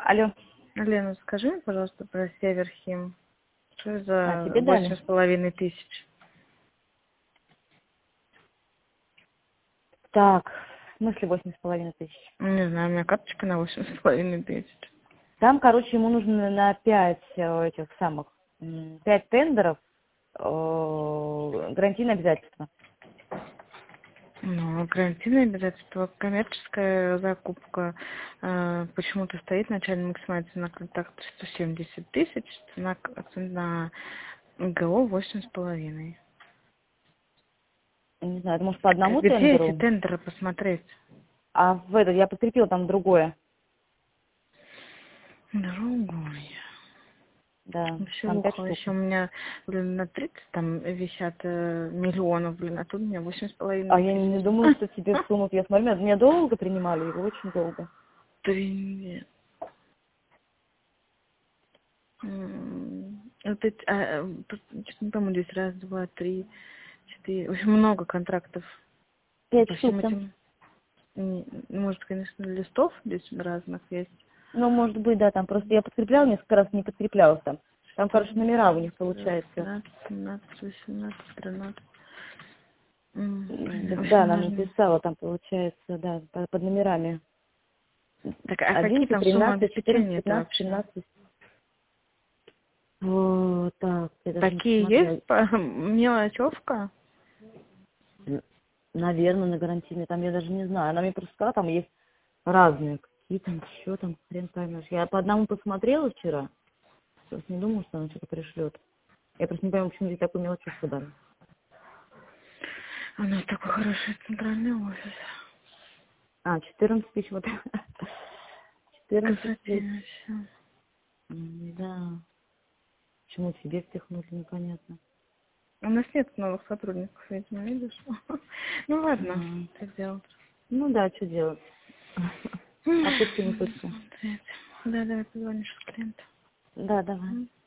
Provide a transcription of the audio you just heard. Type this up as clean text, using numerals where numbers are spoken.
Алло. Лена, скажи мне, пожалуйста, про Северхим. Что за Тебе дали? 8,5 тысяч? Так, в смысле 8,5 тысяч? Не знаю, у меня карточка на 8,5 тысяч. Там, короче, ему нужно на 5 этих самых, 5 тендеров, гарантийное обязательство. Ну, гарантийное обязательство, коммерческая закупка. Почему-то стоит начальная максимальная цена контракта 170 тысяч, цена на ГО 8,5. Не знаю, это может по одному Где эти тендеру? тендеры посмотреть? А в этот, я подкрепила там другое. Другое. Да, там 5 Веселуха. штук. Еще у меня, блин, на 30 там висят миллионов, блин, а тут у меня 8,5 А я не тысяч. думаю, что тебе сумму, я смотрю, меня долго принимали, его очень долго. Привет. Вот эти, что-то не помню, здесь раз, два, три, четыре. В общем, много контрактов 5 по штук всем там. этим. Может, конечно, листов здесь разных есть. Ну, может быть, да, там просто я подкрепляла несколько раз, не подкреплялась там. Там, короче, номера у них получается. 15, 17, 18, 13. В Да, общем, она даже... написала, там получается, да, под номерами. Так, а какие 11, там суммы 13, 14, обеспечения-то 15, вообще? 17. О, так, я даже не Такие посмотрела. есть? Мелочевка? Наверное, на гарантийной, там я даже не знаю. Она мне просто сказала, там есть разные. Какие там, еще там, хрен поймешь. Я по одному посмотрела вчера. Просто не думала, что она что-то пришлет. Я просто не понимаю, почему здесь такую мелочевку дали. У нас такой хороший центральный офис. 14 тысяч, вот. 14 тысяч. Красотень все. Да. Почему тебе впихнули, непонятно. У нас нет новых сотрудников, видимо, видишь? Ну ладно, А, что делать? ну да, что делать. А пытка не пытка. Да, давай позвонишь с клиентом. Да, давай.